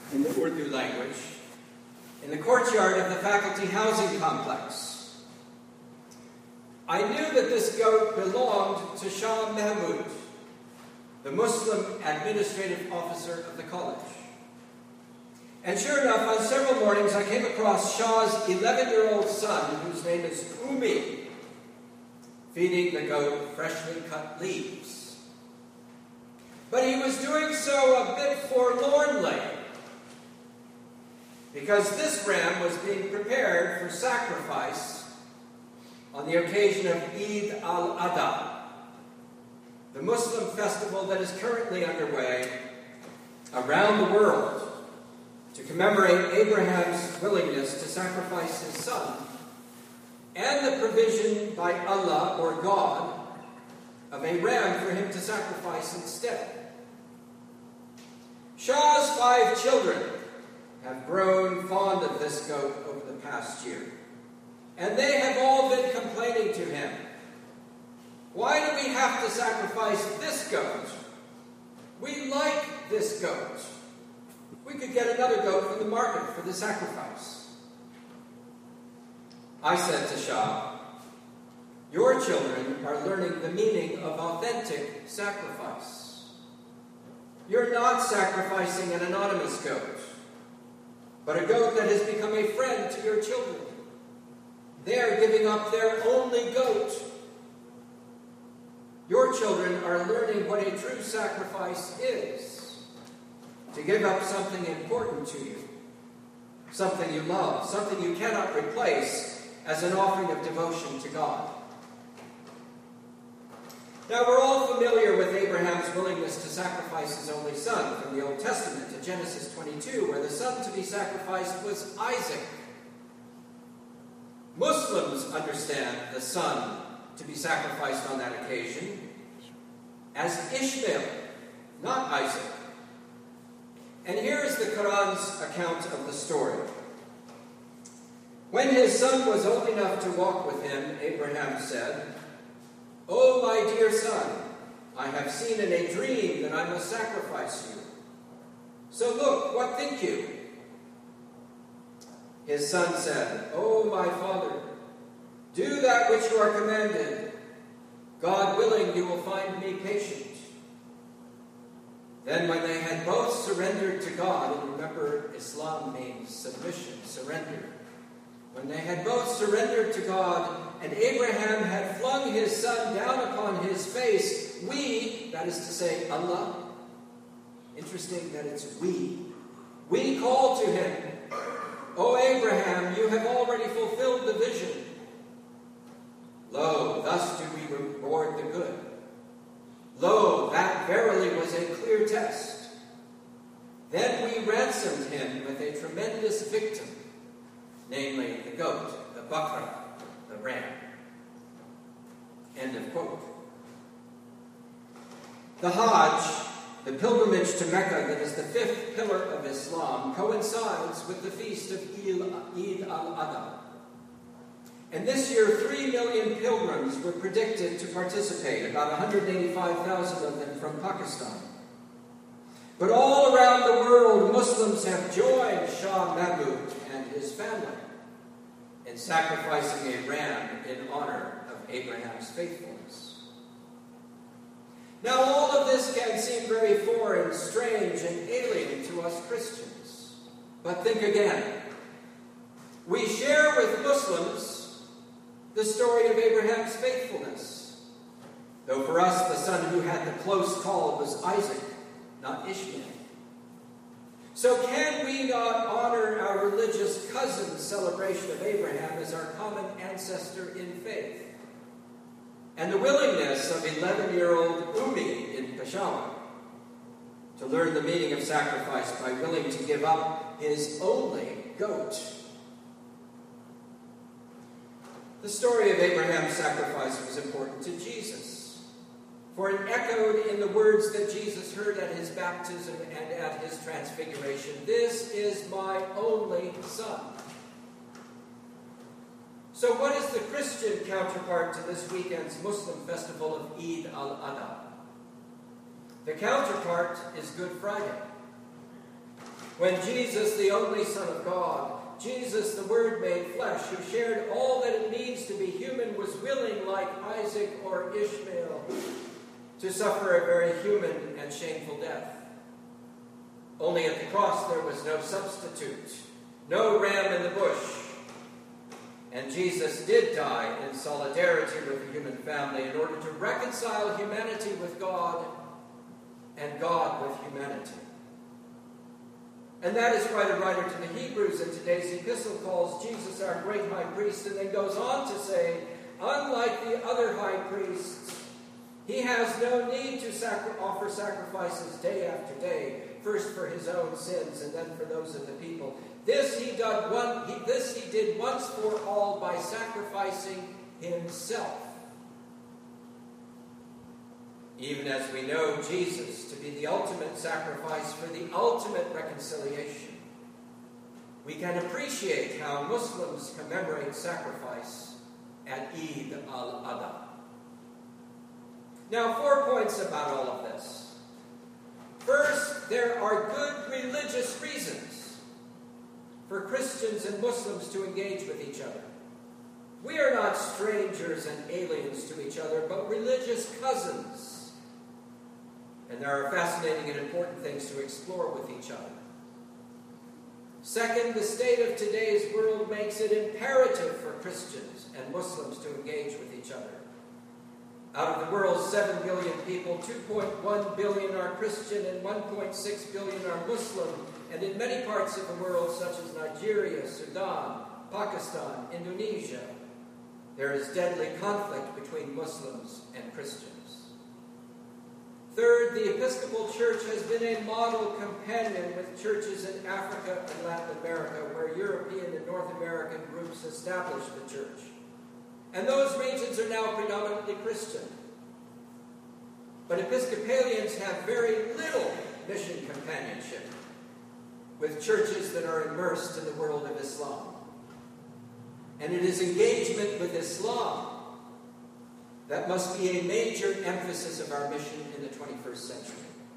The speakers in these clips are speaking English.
in the Urdu language in the courtyard of the faculty housing complex. I knew that this goat belonged to Shah Mahmud, the Muslim administrative officer of the college. And sure enough, on several mornings I came across Shah's 11-year-old son, whose name is Umi, feeding the goat freshly cut leaves. But he was doing so a bit forlornly, because this ram was being prepared for sacrifice on the occasion of Eid al-Adha, the Muslim festival that is currently underway around the world to commemorate Abraham's willingness to sacrifice his son and the provision by Allah or God of a ram for him to sacrifice instead. Shah's 5 children have grown fond of this goat over the past year, and they have all been complaining to him, "Why do we have to sacrifice this goat? We like this goat. We could get another goat from the market for the sacrifice." I said to Shah, "Your children are learning the meaning of authentic sacrifice. You're not sacrificing an anonymous goat, but a goat that has become a friend to your children. They're giving up their only goat. Your children are learning what a true sacrifice is, to give up something important to you, something you love, something you cannot replace as an offering of devotion to God." Now, we're all familiar with Abraham's willingness to sacrifice his only son from the Old Testament to Genesis 22, where the son to be sacrificed was Isaac. Muslims understand the son to be sacrificed on that occasion as Ishmael, not Isaac. And here is the Quran's account of the story. When his son was old enough to walk with him, Abraham said, "O my dear son, I have seen in a dream that I must sacrifice you. So look, what think you?" His son said, "O my father, do that which you are commanded. God willing, you will find me patient." Then when they had both surrendered to God, and remember, Islam means submission, surrender. When they had both surrendered to God, and Abraham had flung his son down upon his face, we, that is to say Allah, interesting that it's we called to him, "O Abraham, you have already fulfilled the vision. Lo, thus do we reward the good. Lo, that verily was a clear test. Then we ransomed him with a tremendous victim, namely the goat, the bakra, the ram." End of quote. The Hajj, the pilgrimage to Mecca that is the 5th pillar of Islam, coincides with the feast of Eid al-Adha. And this year, 3 million pilgrims were predicted to participate, about 185,000 of them from Pakistan. But all around the world, Muslims have joined Shah Mahmud and his family in sacrificing a ram in honor of Abraham's faithfulness. Now, all of this can seem very foreign, strange, and alien to us Christians. But think again. We share with Muslims the story of Abraham's faithfulness, though for us the son who had the close call was Isaac, not Ishmael. So can we not honor our religious cousin's celebration of Abraham as our common ancestor in faith? And the willingness of 11-year-old Umi in Peshawar to learn the meaning of sacrifice by willing to give up his only goat. The story of Abraham's sacrifice was important to Jesus, for it echoed in the words that Jesus heard at his baptism and at his transfiguration, "This is my only son." So what is the Christian counterpart to this weekend's Muslim festival of Eid al-Adha? The counterpart is Good Friday. When Jesus, the only Son of God, Jesus, the Word made flesh, who shared all that it means to be human, was willing, like Isaac or Ishmael, to suffer a very human and shameful death. Only at the cross there was no substitute, no ram in the bush. And Jesus did die in solidarity with the human family in order to reconcile humanity with God and God with humanity. And that is why the writer to the Hebrews in today's epistle calls Jesus our great high priest, and then goes on to say, unlike the other high priests, he has no need to offer sacrifices day after day, first for his own sins and then for those of the people. This he did once for all by sacrificing himself. Even as we know Jesus to be the ultimate sacrifice for the ultimate reconciliation, we can appreciate how Muslims commemorate sacrifice at Eid al-Adha. Now, 4 points about all of this. First, there are good religious reasons for Christians and Muslims to engage with each other. We are not strangers and aliens to each other, but religious cousins. And there are fascinating and important things to explore with each other. Second, the state of today's world makes it imperative for Christians and Muslims to engage with each other. Out of the world's 7 billion people, 2.1 billion are Christian and 1.6 billion are Muslim. And in many parts of the world, such as Nigeria, Sudan, Pakistan, Indonesia, there is deadly conflict between Muslims and Christians. Third, the Episcopal Church has been a model companion with churches in Africa and Latin America, where European and North American groups established the church. And those regions are now predominantly Christian. But Episcopalians have very little mission companionship with churches that are immersed in the world of Islam. And it is engagement with Islam that must be a major emphasis of our mission in the 21st century.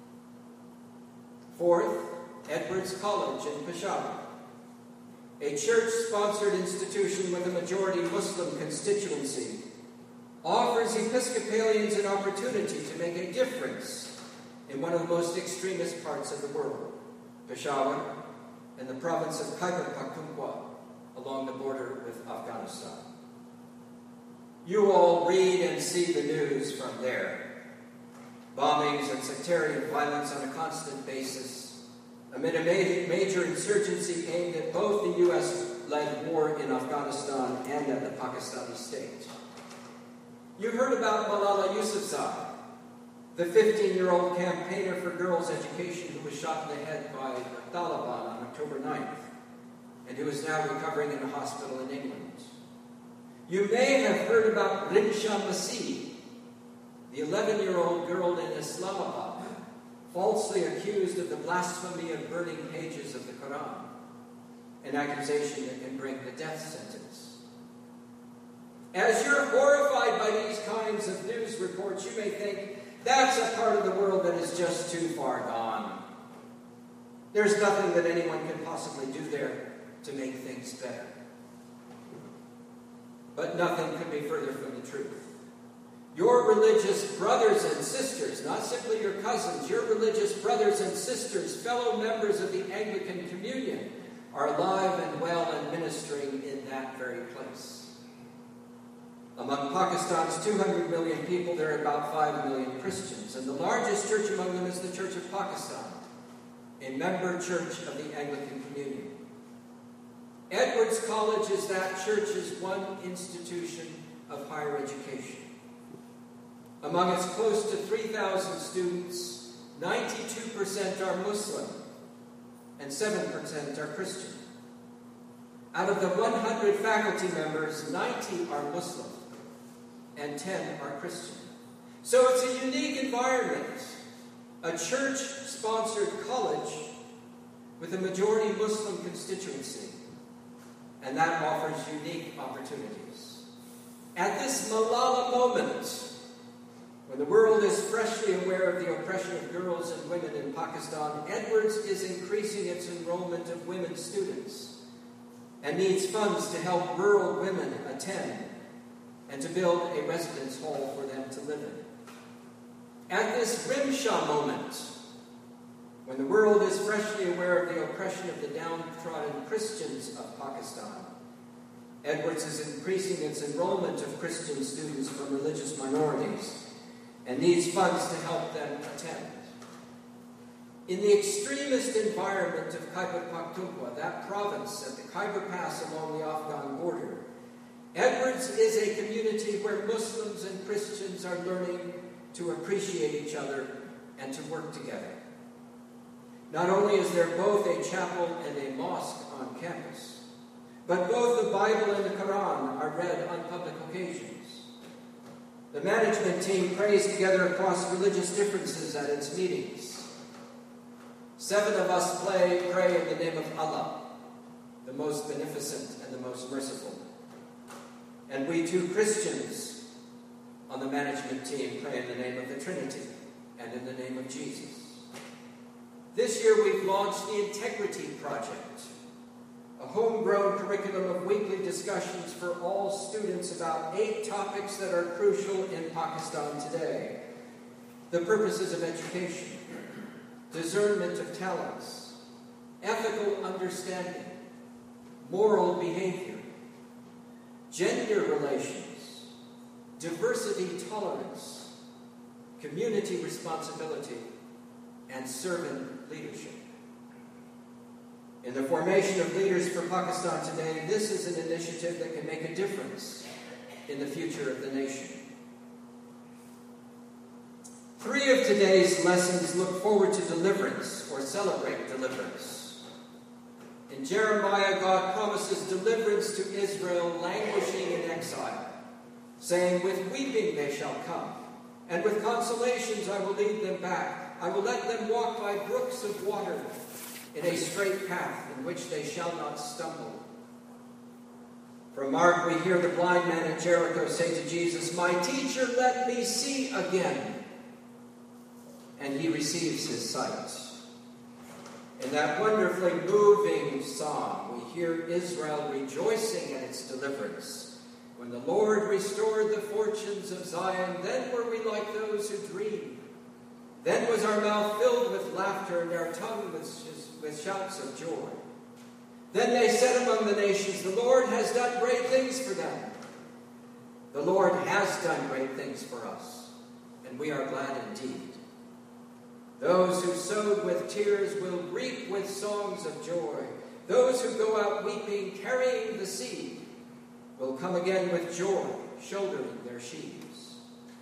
Fourth, Edwards College in Peshawar, a church-sponsored institution with a majority Muslim constituency, offers Episcopalians an opportunity to make a difference in one of the most extremist parts of the world, Peshawar and the province of Khyber Pakhtunkhwa, along the border with Afghanistan. You all read and see the news from there. Bombings and sectarian violence on a constant basis, amid a major insurgency aimed at both the U.S.-led war in Afghanistan and at the Pakistani state. You heard about Malala Yousafzai, the 15-year-old campaigner for girls' education who was shot in the head by the Taliban on October 9th, and who is now recovering in a hospital in England. You may have heard about Rimsha Masih, the 11-year-old girl in Islamabad, falsely accused of the blasphemy of burning pages of the Quran, an accusation that can bring the death sentence. As you're horrified by these kinds of news reports, you may think, that's a part of the world that is just too far gone. There's nothing that anyone can possibly do there to make things better. But nothing could be further from the truth. Your religious brothers and sisters, not simply your cousins, your religious brothers and sisters, fellow members of the Anglican Communion, are alive and well and ministering in that very place. Among Pakistan's 200 million people, there are about 5 million Christians, and the largest church among them is the Church of Pakistan, a member church of the Anglican Communion. Edwards College is that church's one institution of higher education. Among its close to 3,000 students, 92% are Muslim and 7% are Christian. Out of the 100 faculty members, 90 are Muslim and 10 are Christian. So it's a unique environment, a church-sponsored college with a majority Muslim constituency. And that offers unique opportunities. At this Malala moment, when the world is freshly aware of the oppression of girls and women in Pakistan, Edwards is increasing its its enrollment of women students and needs funds to help rural women attend and to build a residence hall for them to live in. At this Rimshah moment, when the world is freshly aware of the oppression of the downtrodden Christians of Pakistan, Edwards is increasing its enrollment of Christian students from religious minorities and needs funds to help them attend. In the extremist environment of Khyber Pakhtunkhwa, that province at the Khyber Pass along the Afghan border, Edwards is a community where Muslims and Christians are learning to appreciate each other and to work together. Not only is there both a chapel and a mosque on campus, but both the Bible and the Quran are read on public occasions. The management team prays together across religious differences at its meetings. 7 of us pray in the name of Allah, the most beneficent and the most merciful. And we 2 Christians on the management team pray in the name of the Trinity and in the name of Jesus. This year we've launched the Integrity Project, a homegrown curriculum of weekly discussions for all students about 8 topics that are crucial in Pakistan today. The purposes of education, discernment of talents, ethical understanding, moral behavior, gender relations, diversity tolerance, community responsibility, and servant leadership. In the formation of leaders for Pakistan today, this is an initiative that can make a difference in the future of the nation. 3 of today's lessons look forward to deliverance or celebrate deliverance. In Jeremiah, God promises deliverance to Israel languishing in exile, saying, "With weeping they shall come, and with consolations I will lead them back. I will let them walk by brooks of water in a straight path in which they shall not stumble." From Mark, we hear the blind man at Jericho say to Jesus, "My teacher, let me see again." And he receives his sight. In that wonderfully moving song, we hear Israel rejoicing at its deliverance. When the Lord restored the fortunes of Zion, then were we like those who dream. Then was our mouth filled with laughter and our tongue with shouts of joy. Then they said among the nations, "The Lord has done great things for them." The Lord has done great things for us, and we are glad indeed. Those who sowed with tears will reap with songs of joy. Those who go out weeping, carrying the seed, will come again with joy, shouldering their sheaves.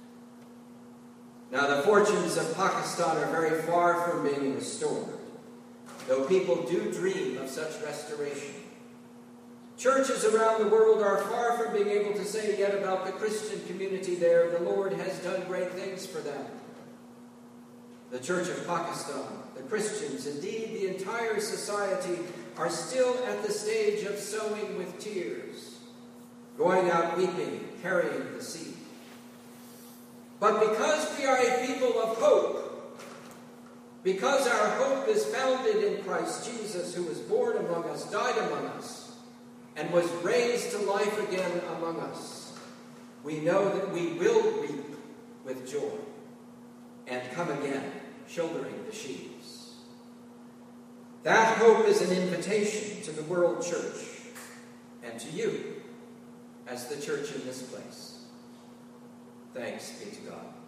Now the fortunes of Pakistan are very far from being restored, though people do dream of such restoration. Churches around the world are far from being able to say yet about the Christian community there, "The Lord has done great things for them." The Church of Pakistan, the Christians, indeed the entire society, are still at the stage of sowing with tears, going out weeping, carrying the seed. But because we are a people of hope, because our hope is founded in Christ Jesus, who was born among us, died among us, and was raised to life again among us, we know that we will reap with joy and come again, shouldering the sheaves. That hope is an invitation to the world church and to you as the church in this place. Thanks be to God.